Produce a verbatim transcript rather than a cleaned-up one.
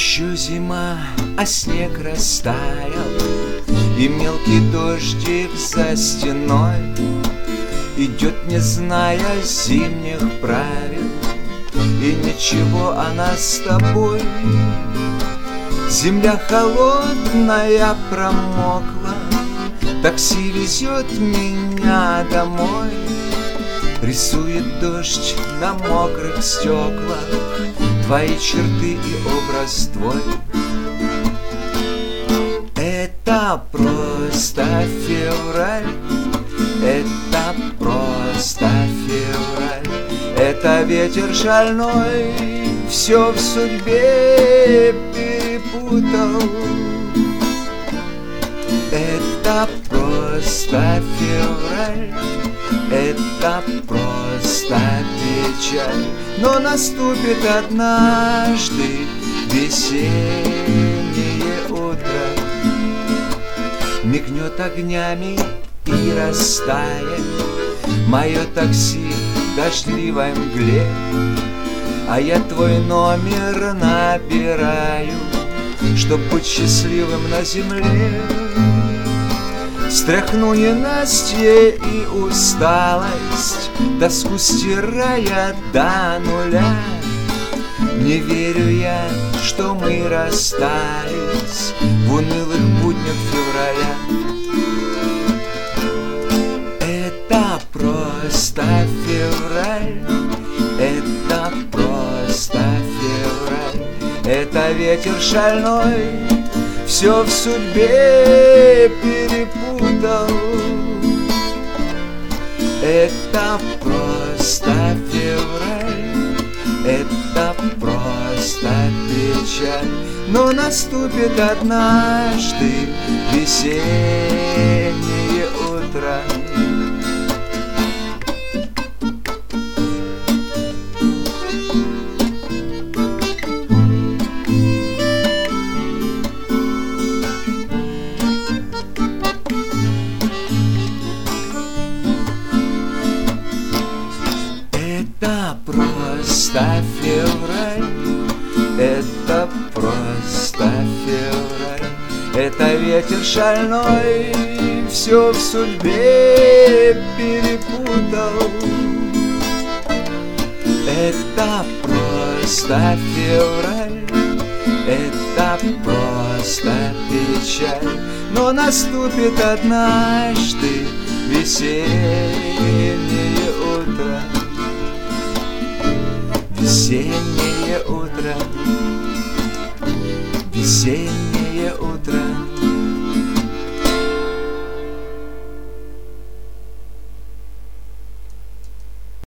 Еще зима, а снег растаял, и мелкий дождик за стеной идет, не зная зимних правил, и ничего она с тобой. Земля холодная промокла, такси везет меня домой. Рисует дождь на мокрых стеклах твои черты и образ твой. Это просто февраль, это просто февраль, это ветер шальной все в судьбе перепутал. Это просто февраль, это просто печаль, но наступит однажды весеннее утро, мигнет огнями и растает мое такси в дождливой мгле, а я твой номер набираю, чтоб быть счастливым на земле. Стряхну ненастье и усталость, тоску стирая до нуля. Не верю я, что мы расстались в унылых буднях февраля. Это просто февраль, это просто февраль, это ветер шальной все в судьбе перепутал. Это просто февраль, это просто печаль, но наступит однажды весеннее утро. Это просто февраль, это просто февраль, это ветер шальной все в судьбе перепутал. Это просто февраль, это просто печаль, но наступит однажды весеннее утро. Весеннее утро, весеннее утро.